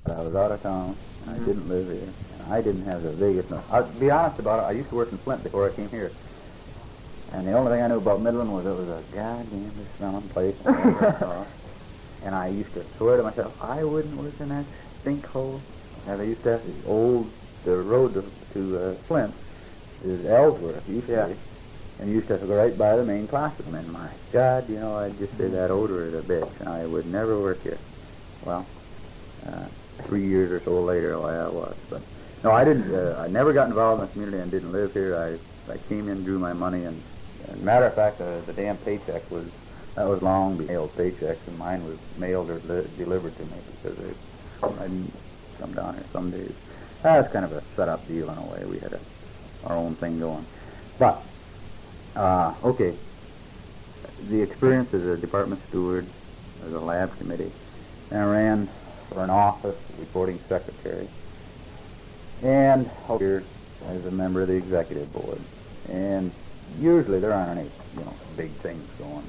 I was out of town. I didn't live here. And I didn't have the biggest. I'll be honest about it. I used to work in Flint before I came here. And the only thing I knew about Midland was it was a goddamn smelling place. And I used to swear to myself, I wouldn't work in that stink hole. And they used to have the road to Flint is Ellsworth, used to be. And you used to have to go right by the main classroom. And my God, you know, I'd just say that odor is a bitch. And I would never work here. Well, 3 years or so later, well, that was. But no, I didn't. I never got involved in the community and didn't live here. I came in, drew my money, and matter of fact, the damn paycheck was long mailed paychecks, and mine was mailed or delivered to me because I didn't come down here some days. That was kind of a set-up deal in a way. We had our own thing going. But okay, the experience as a department steward, as a lab committee, and I ran for an office, reporting secretary, and here as a member of the executive board. And usually there aren't any, big things going.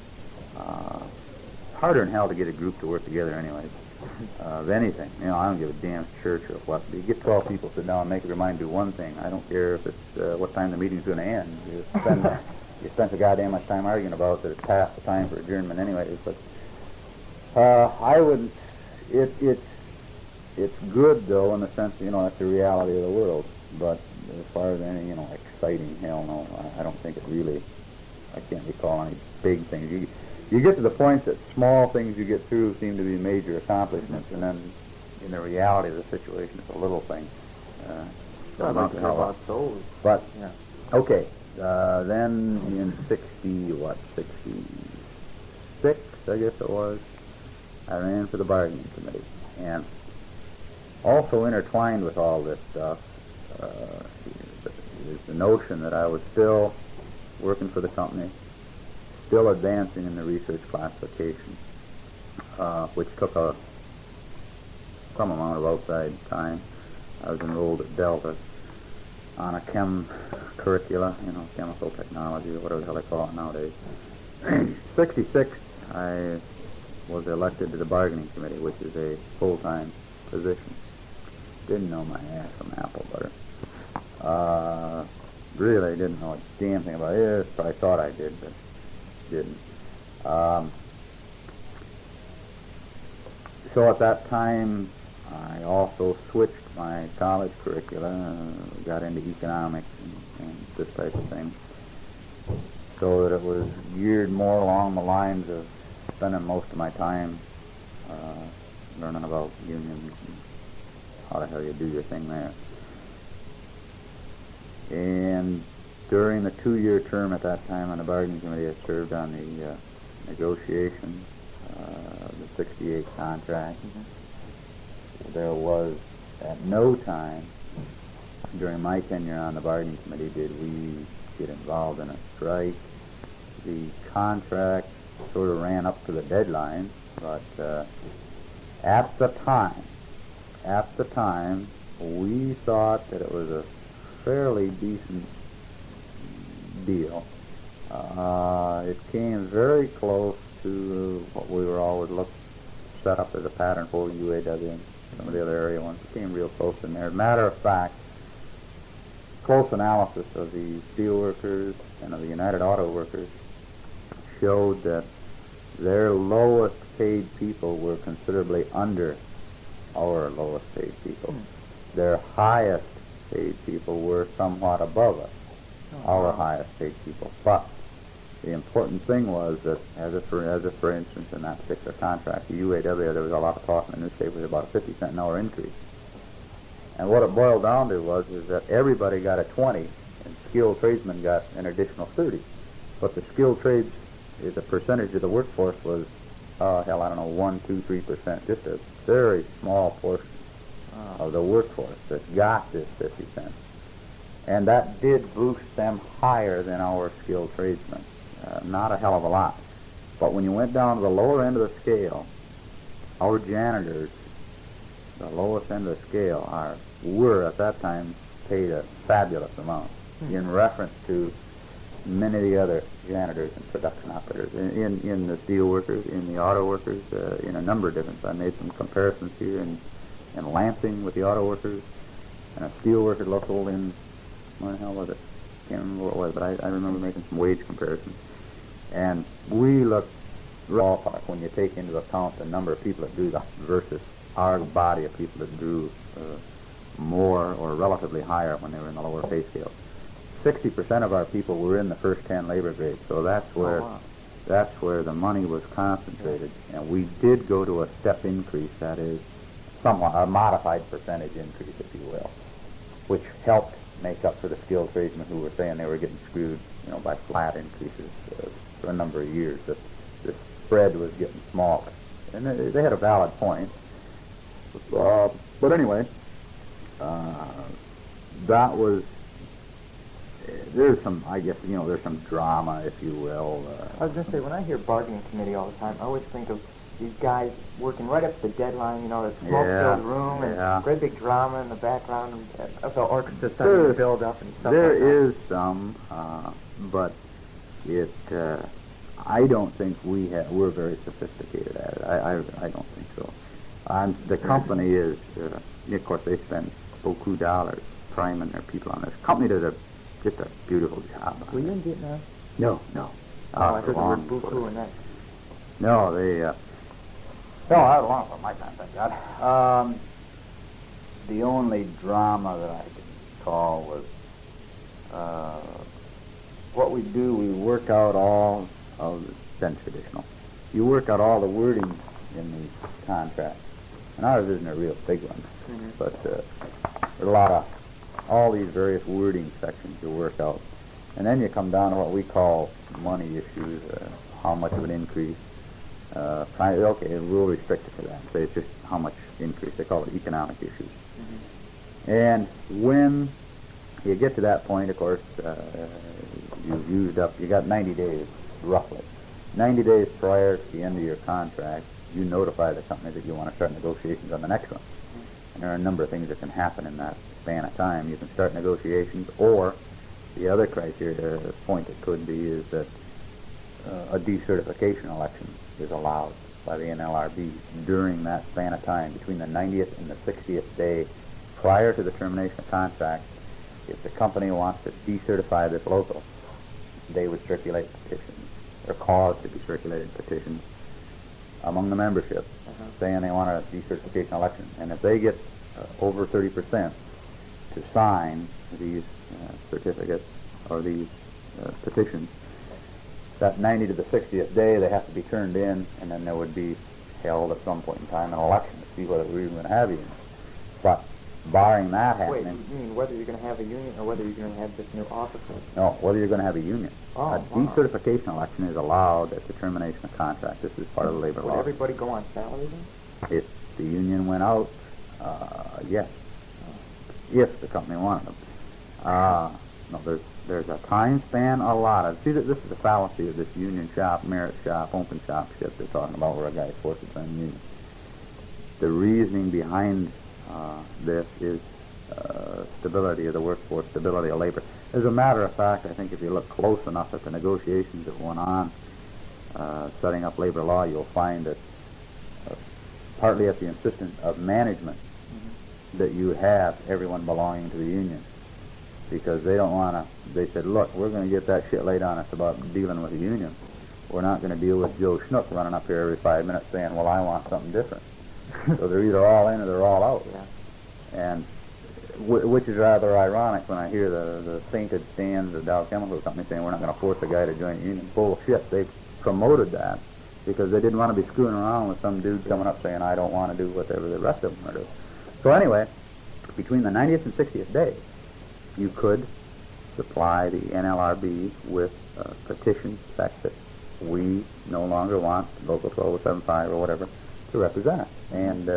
Harder than hell to get a group to work together anyway. Of anything, I don't give a damn church or what. You get 12 people sit down and make up your mind to do one thing. I don't care if it's what time the meeting's going to end. You spend so goddamn much time arguing about that it's past the time for adjournment anyways. But I wouldn't. It's good though in the sense that's the reality of the world. But as far as any exciting, hell no. I don't think it really. I can't recall any big things. You get to the point that small things you get through seem to be major accomplishments, and then in the reality of the situation, it's a little thing. But okay, then in 66, I guess it was, I ran for the bargaining committee, and also intertwined with all this stuff is the notion that I was still working for the company, still advancing in the research classification, which took some amount of outside time. I was enrolled at Delta on a chem curricula, chemical technology or whatever the hell they call it nowadays. 66, I was elected to the bargaining committee, which is a full-time position. Didn't know my ass from apple butter. Really didn't know a damn thing about it. I thought I did, but didn't. So at that time, I also switched my college curricula, got into economics and this type of thing, so that it was geared more along the lines of spending most of my time learning about unions and how the hell you do your thing there. And during the 2-year term at that time on the bargaining committee, I served on the negotiations, the 68 contract. There was at no time during my tenure on the bargaining committee did we get involved in a strike. The contract sort of ran up to the deadline, but at the time, we thought that it was a fairly decent deal. It came very close to what we were always set up as a pattern for UAW and some of the other area ones. It came real close in there. As a matter of fact, close analysis of the steel workers and of the United Auto Workers showed that their lowest paid people were considerably under our lowest paid people. Their highest paid people were somewhat above us, our highest paid people. But the important thing was that, as for instance, in that particular contract, the UAW, there was a lot of talk in the newspapers about a 50-cent an hour increase. And what it boiled down to was that everybody got a 20, and skilled tradesmen got an additional 30. But the skilled trades, the percentage of the workforce was, 1%, 2%, 3%, just a very small portion of the workforce that got this 50 cents. And that did boost them higher than our skilled tradesmen. Not a hell of a lot. But when you went down to the lower end of the scale, our janitors, the lowest end of the scale, were at that time paid a fabulous amount in reference to many of the other janitors and production operators, in the steel workers, in the auto workers, in a number of different. I made some comparisons here, and in Lansing with the auto workers, and a steel worker local in, where the hell was it? Can't remember what it was, but I remember making some wage comparisons. And we looked ballpark when you take into account the number of people that drew versus our body of people that drew more or relatively higher when they were in the lower pay scale. 60% of our people were in the first 10 labor grades, so that's where that's where the money was concentrated. And we did go to a step increase, that is, somewhat a modified percentage increase, if you will, which helped make up for the skilled tradesmen who were saying they were getting screwed, by flat increases for a number of years. The spread was getting smaller, and they had a valid point. But anyway, that was. There's some, I guess, there's some drama, if you will. I was going to say, when I hear bargaining committee all the time, I always think of these guys working right up to the deadline, that smoke-filled room and great big drama in the background of the orchestra starting to build up and stuff like that. There is some, but I don't think we're very sophisticated at it. I don't think so. The company is, of course, they spend beaucoup dollars priming their people on this. The company does just a beautiful job. Were you in Vietnam? No. I heard the word beaucoup and that. No, I was long for my time, thank God. The only drama that I can recall was what we do. We work out all of then traditional. You work out all the wording in these contracts, and ours isn't a real big one, but there's a lot of all these various wording sections you work out, and then you come down to what we call money issues, how much of an increase. We'll restrict it to that. Say it's just how much increase. They call it economic issues. And when you get to that point, of course, you've used up. You got 90 days, roughly. 90 days prior to the end of your contract, you notify the company that you want to start negotiations on the next one. And there are a number of things that can happen in that span of time. You can start negotiations, or the other criteria point that could be is that a decertification election is allowed by the NLRB during that span of time, between the 90th and the 60th day prior to the termination of contract. If the company wants to decertify this local, they would circulate petitions, or cause to be circulated petitions among the membership, saying they want a decertification election. And if they get over 30% to sign these certificates or these petitions, that 90 to the 60th day, they have to be turned in, and then there would be held at some point in time an election to see whether we're even going to have a union. But barring that happening... Wait, you mean whether you're going to have a union or whether you're going to have this new officer? No, whether you're going to have a union. A decertification election is allowed at the termination of contract. This is part of the labor law. Would everybody go on salary then? If the union went out, yes. If the company wanted them. No, there's a time span allotted. See, this is the fallacy of this union shop, merit shop, open shop shit they're talking about where a guy's forced to join the union. The reasoning behind this is stability of the workforce, stability of labor. As a matter of fact, I think if you look close enough at the negotiations that went on setting up labor law, you'll find that partly at the insistence of management that you have everyone belonging to the union, because they don't want to. They said, look, we're going to get that shit laid on us about dealing with the union. We're not going to deal with Joe Schnook running up here every 5 minutes saying, well, I want something different. So they're either all in or they're all out. And which is rather ironic when I hear the sainted stands of Dow Chemical Company saying we're not going to force a guy to join the union. Bullshit. They promoted that because they didn't want to be screwing around with some dude coming up saying, I don't want to do whatever the rest of them are doing. So anyway, between the 90th and 60th day, you could supply the NLRB with petitions that we no longer want Local 12075 or whatever to represent us. And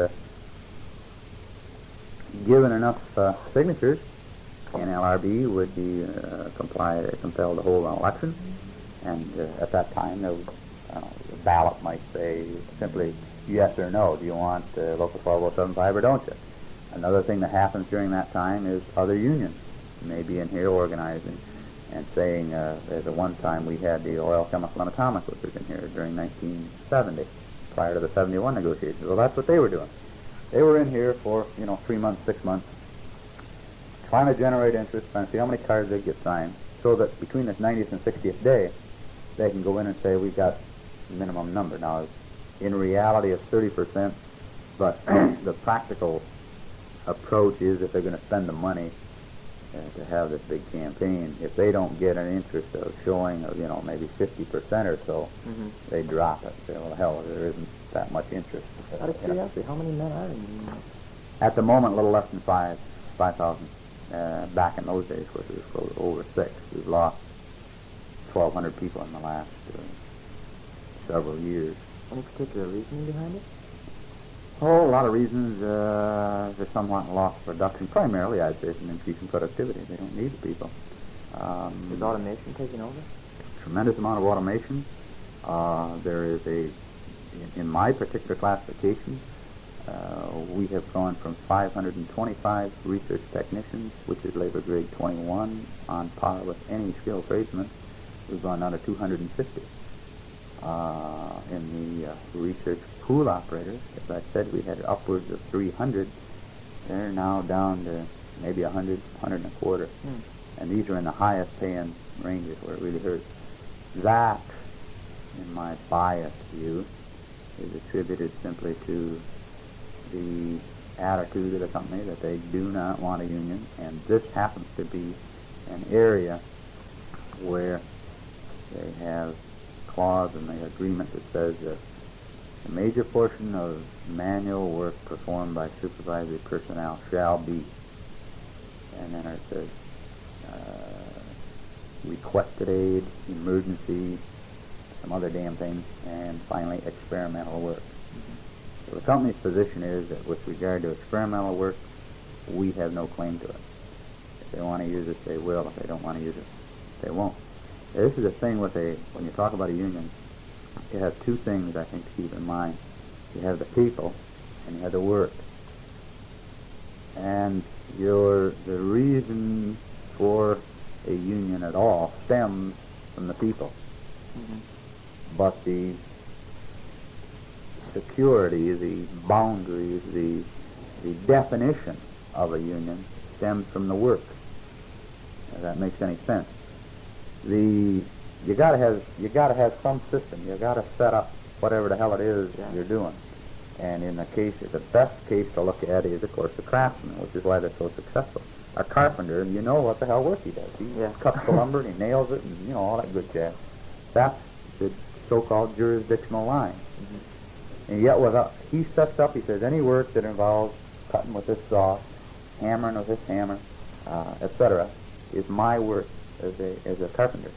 given enough signatures, NLRB would be compelled to hold an election. And at that time, the ballot might say simply yes or no. Do you want Local 12075 or don't you? Another thing that happens during that time is other unions may be in here organizing and saying, at one time we had the oil, chemical, and atomic workers in here during 1970, prior to the 71 negotiations. Well, that's what they were doing. They were in here for, 3 months, 6 months, trying to generate interest, trying to see how many cards they get signed, so that between the 90th and 60th day, they can go in and say, we've got minimum number. Now, in reality, it's 30%, but the practical approach is if they're going to spend the money to have this big campaign, if they don't get an interest of showing of, maybe 50% or so, they drop it. Say, well, hell, there isn't that much interest. Out of curiosity, how many men are in the union? At the moment, a little less than 5,000. Back in those days, of course, it was over 6. We've lost 1,200 people in the last several years. Any particular reason behind it? Oh, a lot of reasons. There's somewhat lost production. Primarily, I'd say, it's an increase in productivity. They don't need the people. Is automation taking over? Tremendous amount of automation. There is in my particular classification, we have gone from 525 research technicians, which is labor grade 21, on par with any skilled tradesman. We've gone down to 250. In the research pool operators, as I said, we had upwards of 300. They're now down to maybe 100, 100 and a quarter. And these are in the highest paying ranges where it really hurts. That, in my biased view, is attributed simply to the attitude of the company that they do not want a union, and this happens to be an area where they have a clause in the agreement that says that a major portion of manual work performed by supervisory personnel shall be, and then it says requested aid, emergency, some other damn thing, and finally experimental work. So the company's position is that with regard to experimental work, we have no claim to it. If they want to use it, they will. If they don't want to use it, they won't. This is the thing with when you talk about a union, you have two things I think to keep in mind. You have the people and you have the work. And the reason for a union at all stems from the people. But the security, the boundaries, the definition of a union stems from the work. If that makes any sense. You gotta have some system. You gotta set up whatever the hell it is you're doing. And in the best case to look at is, of course, the craftsman, which is why they're so successful. A carpenter, you know what the hell work he does. He cuts the lumber and he nails it, and all that good jazz. That's the so-called jurisdictional line. And yet, he sets up, he says, any work that involves cutting with this saw, hammering with this hammer, etc., is my work as a carpenter.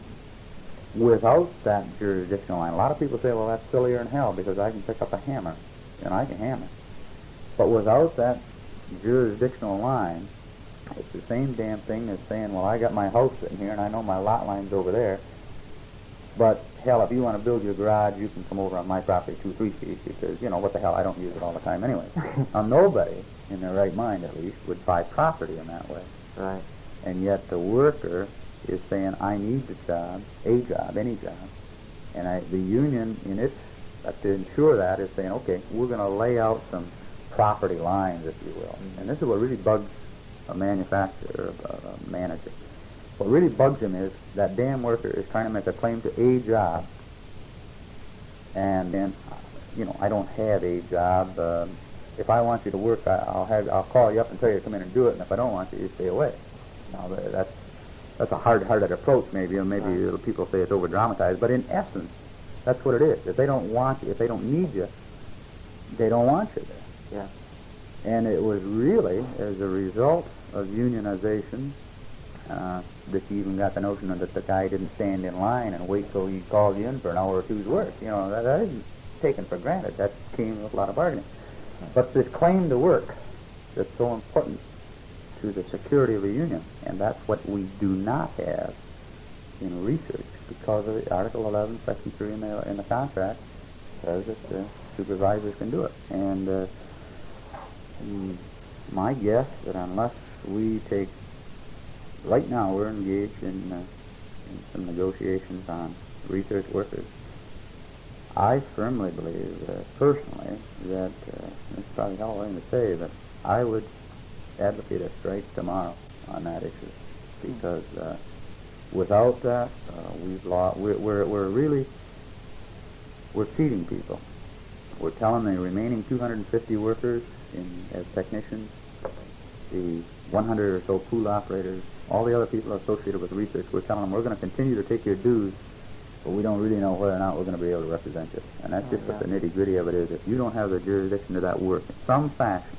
Without that jurisdictional line, a lot of people say, well, that's sillier than hell because I can pick up a hammer and I can hammer. But without that jurisdictional line, it's the same damn thing as saying, well, I got my house sitting here and I know my lot line's over there, but hell, if you want to build your garage, you can come over on my property 2-3 feet because, what the hell, I don't use it all the time anyway. Now, nobody, in their right mind at least, would buy property in that way. Right. And yet the worker is saying, I need the job, any job. And the union, to ensure that, is saying, okay, we're going to lay out some property lines, if you will. And this is what really bugs a manufacturer, a manager. What really bugs him is that damn worker is trying to make a claim to a job, and then, I don't have a job. If I want you to work, I'll call you up and tell you to come in and do it, and if I don't want you, you stay away. Now, that's a hard-hearted approach, maybe, and maybe people say it's over-dramatized, but in essence, that's what it is. If they don't want you, if they don't need you, they don't want you there. Yeah. And it was really as a result of unionization that you even got the notion that the guy didn't stand in line and wait till he called you in for an hour or two's work. That isn't taken for granted. That came with a lot of bargaining. But this claim to work that's so important to the security of a union, and that's what we do not have in research because of the Article 11, Section 3 in the contract says that the supervisors can do it. And my guess that unless we take, right now we're engaged in some negotiations on research workers. I firmly believe, personally, that, it's probably all I'm going to say, but I would advocate a strike tomorrow on that issue, because without that, we've lost. We're really cheating people. We're telling the remaining 250 workers as technicians, the 100 or so pool operators, all the other people associated with research, we're telling them we're going to continue to take your dues, but we don't really know whether or not we're going to be able to represent you. And that's just what the nitty-gritty of it is. If you don't have the jurisdiction to that work in some fashion,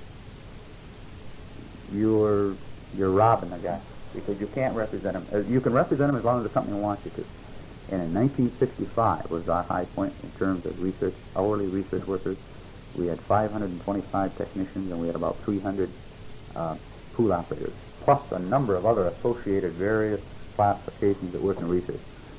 you're robbing the guy, because you can't represent him. You can represent him as long as the company wants you to. And in 1965 was our high point in terms of research, hourly research workers. We had 525 technicians, and we had about 300 pool operators, plus a number of other associated various classifications that work in research.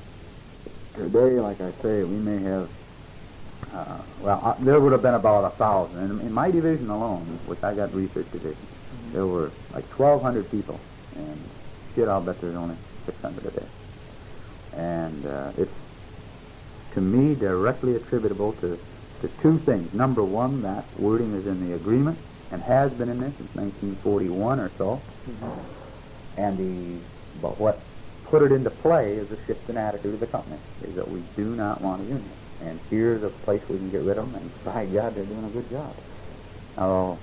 Today, like I say, we may have, there would have been about 1,000. And in my division alone, which I got research division, there were like 1,200 people, and shit, I'll bet there's only 600 a day. And it's, to me, directly attributable to two things. Number one, that wording is in the agreement, and has been in there since 1941 or so. And but what put it into play is a shift in attitude of the company, is that we do not want a union. And here's a place we can get rid of them, and by God, they're doing a good job. Now,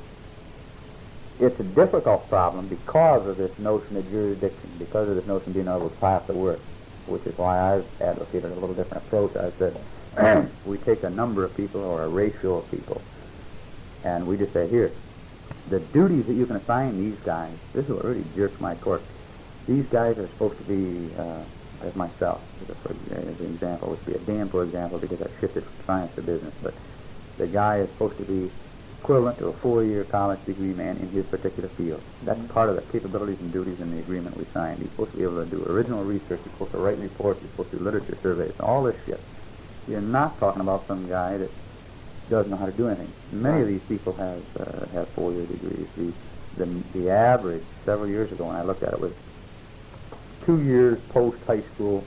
it's a difficult problem because of this notion of jurisdiction, because of this notion of being able to class the work, which is why I've advocated a little different approach. I said, we take a number of people or a ratio of people, and we just say, here, the duties that you can assign these guys, this is what really jerks my cork. These guys are supposed to be, as myself, for an example, would be a Dan, for example, because I shifted from science to business, but the guy is supposed to be equivalent to a 4-year college degree man in his particular field. That's part of the capabilities and duties in the agreement we signed. He's supposed to be able to do original research, he's supposed to write reports, he's supposed to do literature surveys, all this shit. You're not talking about some guy that doesn't know how to do anything. Many of these people have 4-year degrees. The average, several years ago when I looked at it, was 2 years post-high school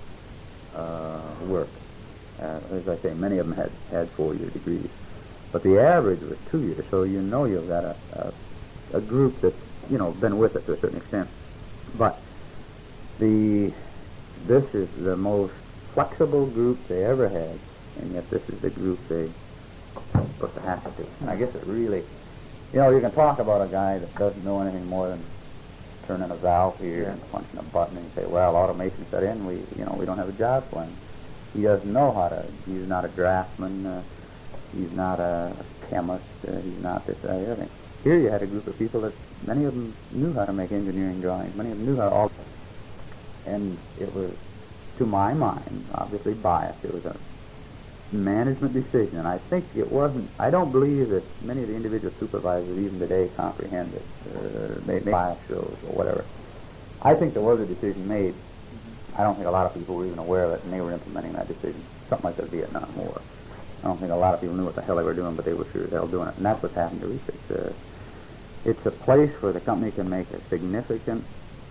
work. As I say, many of them had 4-year degrees. But the average was 2 years, so you know you've got a group that's, been with it to a certain extent. But this is the most flexible group they ever had, and yet this is the group they supposed to have to do. And I guess it really, you can talk about a guy that doesn't know anything more than turning a valve here and punching a button, and say, well, automation set in, we don't have a job for him. He doesn't know how to, he's not a draftsman, he's not a chemist, he's not this, that, the other thing. Here you had a group of people that, many of them knew how to make engineering drawings, many of them knew how to alter. And it was, to my mind, obviously biased. It was a management decision, and I think it wasn't, I don't believe that many of the individual supervisors even today comprehend it, they bias shows or whatever. I think there was a decision made. I don't think a lot of people were even aware of it, and they were implementing that decision. Something like the Vietnam War. I don't think a lot of people knew what the hell they were doing, but they were sure as hell doing it. And that's what's happened to research. It's a place where the company can make a significant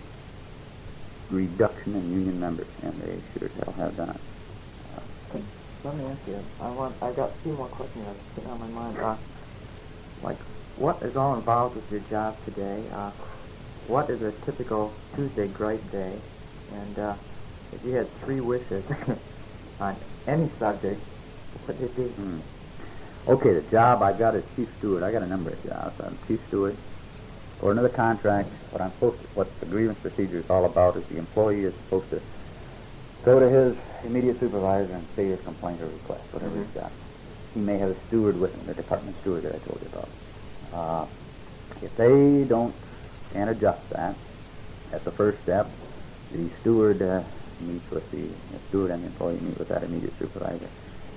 reduction in union members, and they sure as hell have done it. Let me ask you, I got a few more questions that are sitting on my mind. Like, what is all involved with your job today? What is a typical Tuesday gripe day? And if you had 3 wishes on any subject, what would it be? Okay, the job I got is chief steward. I got a number of jobs. I'm chief steward. According to the contract, what the grievance procedure is all about is the employee is supposed to go to his immediate supervisor and say his complaint or request, whatever he's got. He may have a steward with him, the department steward that I told you about. If they can't adjust that, at the first step, the steward meets with the steward and the employee meet with that immediate supervisor.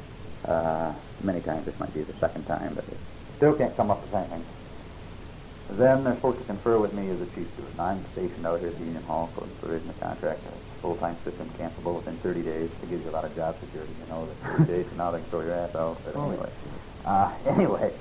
Many times this might be the second time, but they still can't come up with anything. Then they're supposed to confer with me as the chief steward. And I'm stationed out here at the Union Hall for the provision of contract. Full-time system cancelable within 30 days. It gives you a lot of job security, that 30 days from now they can throw your ass out. But anyway.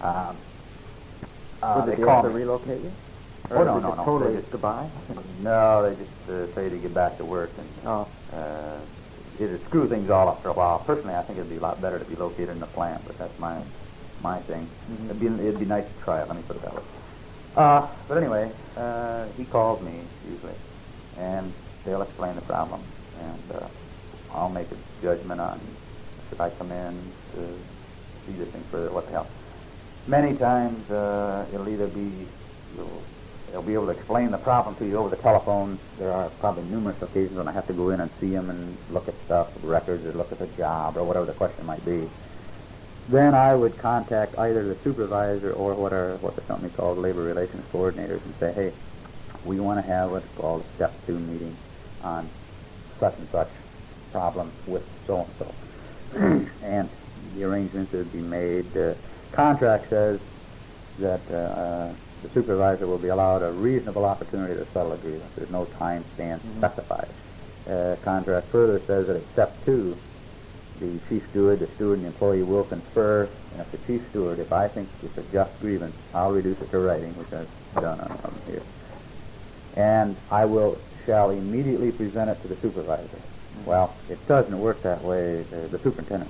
Would they have to relocate you? Or no. Totally goodbye? No, they just tell you to get back to work. And it'd screw things all up for a while. Personally, I think it'd be a lot better to be located in the plant, but that's my thing. Mm-hmm. It'd be nice to try it. Let me put it that way. But anyway, he calls me usually, and they'll explain the problem, and I'll make a judgment on should I come in to see this thing further. What the hell? Many times it'll either be they'll be able to explain the problem to you over the telephone. There are probably numerous occasions when I have to go in and see them and look at stuff, records, or look at the job, or whatever the question might be. Then I would contact either the supervisor or what the company called labor relations coordinators and say, hey, we want to have what's called a step 2 meeting on such and such problem with so-and-so. And the arrangements would be made. The contract says that the supervisor will be allowed a reasonable opportunity to settle a grievance. There's no time span specified. Contract further says that at step 2, the chief steward, and the employee will confer, and if the chief steward, if I think it's a just grievance, I'll reduce it to writing, which I've done on here. And I shall immediately present it to the supervisor. Well, it doesn't work that way, the superintendent,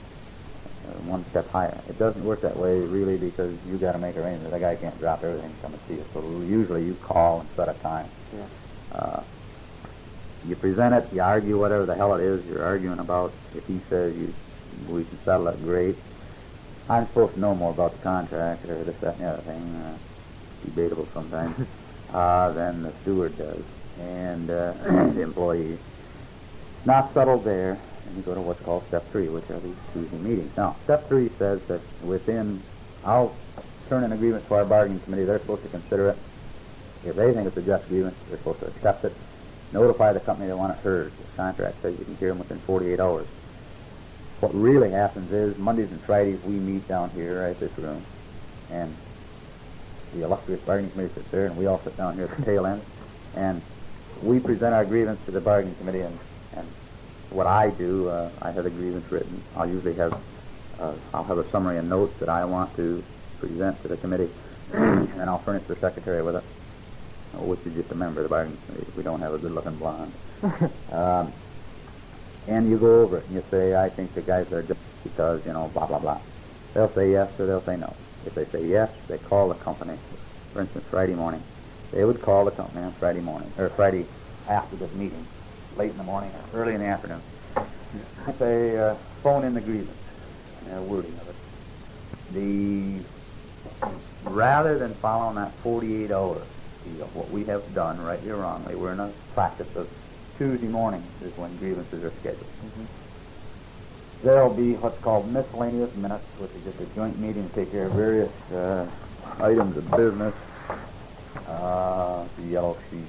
one step higher. It doesn't work that way really because you got to make arrangements. The guy can't drop everything and come and see you. So usually you call and set a time. Yeah. You present it, you argue whatever the hell it is you're arguing about. If he says we can settle it, great. I'm supposed to know more about the contract or this, that, and the other thing. Debatable sometimes. Than the steward does. And the employee. Not settled there, and you go to what's called step 3, which are these Tuesday meetings. Now, step 3 says that I'll turn in a grievance to our bargaining committee. They're supposed to consider it. If they think it's a just grievance, they're supposed to accept it. Notify the company they want it heard. The contract says you can hear them within 48 hours. What really happens is Mondays and Fridays we meet down here at this room, and the illustrious bargaining committee sits there, and we all sit down here at the tail end, and we present our grievance to the bargaining committee, and what I do, I have a grievance written. I'll usually have a summary of notes that I want to present to the committee, and I'll furnish the secretary with it, which is just a member of the bargaining committee. We don't have a good-looking blonde. And you go over it, and you say, I think the guys are just because, blah, blah, blah. They'll say yes or they'll say no. If they say yes, they call the company. For instance, Friday morning. They would call the company on Friday morning, or Friday after this meeting, late in the morning or early in the afternoon. I say, phone in the grievance, wording of it. Rather than following that 48-hour deal, what we have done, rightly or wrongly, we're in a practice of Tuesday mornings is when grievances are scheduled. There'll be what's called miscellaneous minutes, which is just a joint meeting to take care of various items of business. The yellow sheet,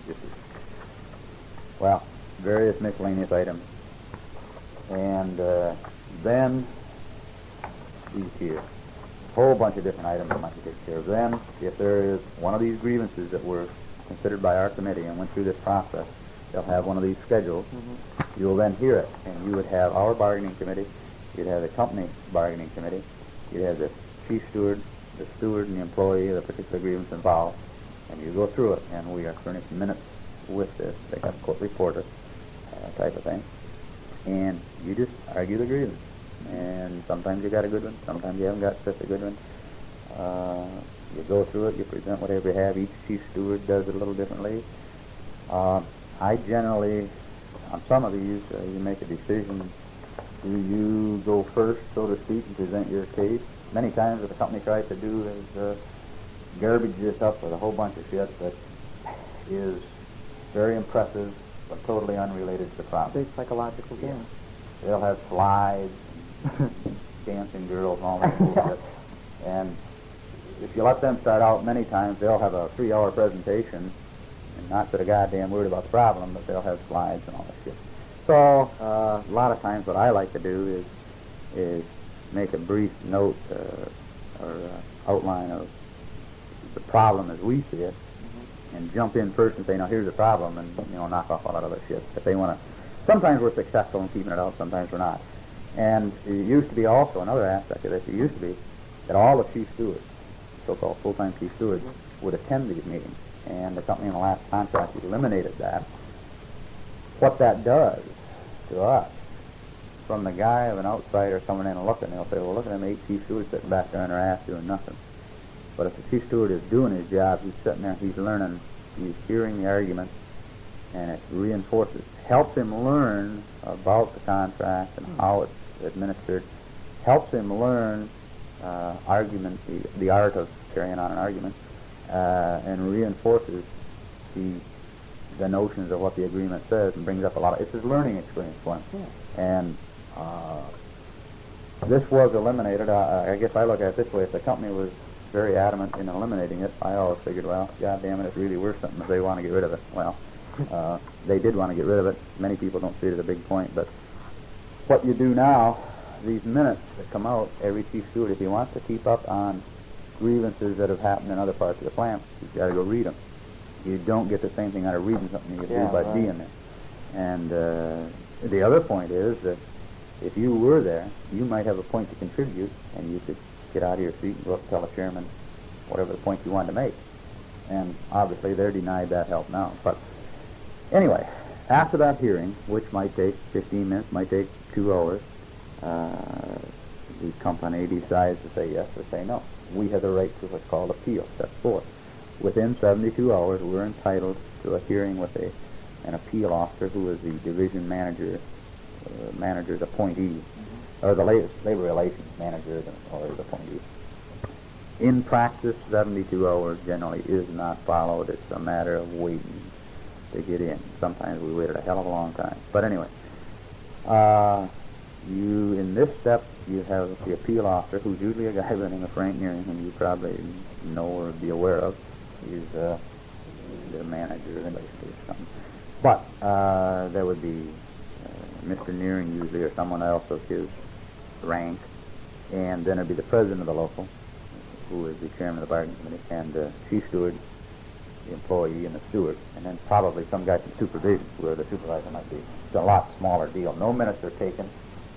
various miscellaneous items. And then these here. A whole bunch of different items that might be taken care of. Then, if there is one of these grievances that were considered by our committee and went through this process, they'll have one of these scheduled. You will then hear it, and you would have our bargaining committee, you'd have the company bargaining committee, you'd have the chief steward, the steward, and the employee of the particular grievance involved, and you go through it, and we are furnished minutes with this. They have a court reporter type of thing, and you just argue the grievance. And sometimes you got a good one, sometimes you haven't got such a good one. You go through it, you present whatever you have. Each chief steward does it a little differently. I generally, on some of these, you make a decision. Do you go first, so to speak, and present your case? Many times what the company tries to do is garbage this up with a whole bunch of shit that is very impressive, but totally unrelated to the problem. It's a big psychological game. They'll have slides, dancing girls, and all that bullshit. And if you let them start out, many times they'll have a 3-hour presentation, and not that a goddamn word about the problem, but they'll have slides and all that shit. So a lot of times what I like to do is make a brief note or outline of the problem as we see it, and jump in first and say, now here's the problem, and knock off all that other shit. If they want to, sometimes we're successful in keeping it out, sometimes we're not. And it used to be also another aspect of this. It used to be that all the chief stewards, so-called full-time chief stewards, would attend these meetings, and the company in the last contract eliminated that. What that does to us from the guy of an outsider coming in and looking. They'll say, well, look at them 8 chief stewards sitting back there on their ass doing nothing. But if the chief steward is doing his job, he's sitting there, he's learning, he's hearing the argument, and it reinforces, helps him learn about the contract and how it's administered, helps him learn argument, the art of carrying on an argument, and reinforces the notions of what the agreement says and brings up a lot of, it's his learning experience for him. Yeah. And this was eliminated. I guess I look at it this way, if the company was very adamant in eliminating it, I always figured, well, God damn it, it's really worth something if they want to get rid of it. Well, they did want to get rid of it. Many people don't see it as a big point, but what you do now, these minutes that come out, every chief steward, if he wants to keep up on grievances that have happened in other parts of the plant, you've got to go read them. You don't get the same thing out of reading something you do by being there. And the other point is that if you were there, you might have a point to contribute, and you could get out of your seat and go up and tell the chairman whatever the point you wanted to make. And obviously they're denied that help now. But anyway, after that hearing, which might take 15 minutes, might take 2 hours, the company decides to say yes or say no. We have the right to what's called appeal, step 4. Within 72 hours, we're entitled to a hearing with an appeal officer who is the division manager's appointee, or the labor relations manager or his appointee. In practice, 72 hours generally is not followed. It's a matter of waiting to get in. Sometimes we waited a hell of a long time. But anyway, in this step, you have the appeal officer, who's usually a guy by the name of Frank Nearing, whom you probably know or be aware of. He's the manager, basically, or something. But there would be Mr. Nearing usually, or someone else of his rank, and then it'd be the president of the local, who is the chairman of the bargaining committee, and the chief steward, the employee, and the steward, and then probably some guy from supervision, where the supervisor might be. It's a lot smaller deal. No minutes are taken.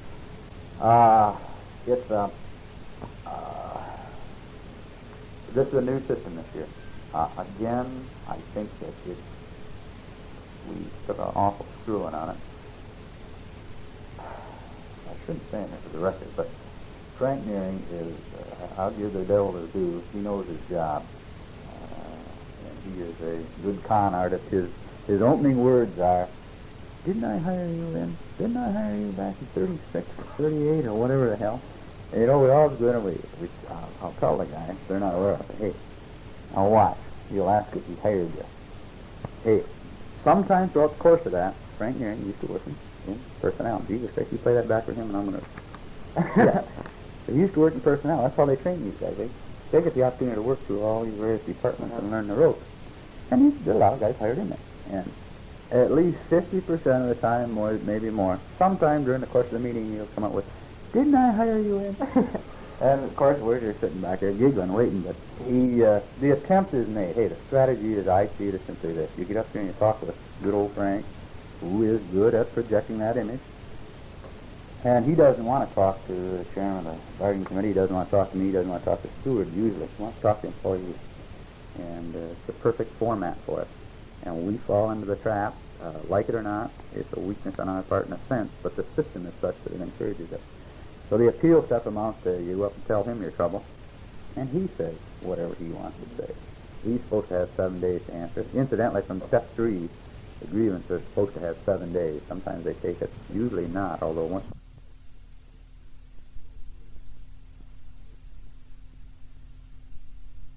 This is a new system this year. Again, I think that we took an awful screwing on it. I shouldn't say this for the record, but Frank Nearing is, I'll give the devil his due, he knows his job. And he is a good con artist. His opening words are, didn't I hire you then? Didn't I hire you back in 36 or 38 or whatever the hell? And, you know, we always go in and I'll tell the guy, if they're not aware of it, hey, now watch. You'll ask if he hired you. Hey, sometime throughout the course of that, Frank Nearing used to work in personnel. Jesus Christ, you play that back for him and I'm going to... Yeah. He used to work in personnel. That's how they train these guys. They get the opportunity to work through all these various departments and learn the ropes. And there are a lot of guys hired in there. And at least 50% of the time, more, maybe more, sometime during the course of the meeting, you'll come up with, didn't I hire you in? And of course, we're just sitting back there giggling, waiting, but the attempt is made. Hey, the strategy is, I see it as simply this. You get up here and you talk with good old Frank, who is good at projecting that image, and he doesn't want to talk to the chairman of the bargaining committee, he doesn't want to talk to me, he doesn't want to talk to the steward usually, he wants to talk to employees. And it's a perfect format for it. And we fall into the trap, like it or not. It's a weakness on our part in a sense, but the system is such that it encourages it. So the appeal step amounts to you up and tell him your trouble, and he says whatever he wants to say. He's supposed to have 7 days to answer. Incidentally, from step 3, the grievance is supposed to have 7 days. Sometimes they take it, usually not, although once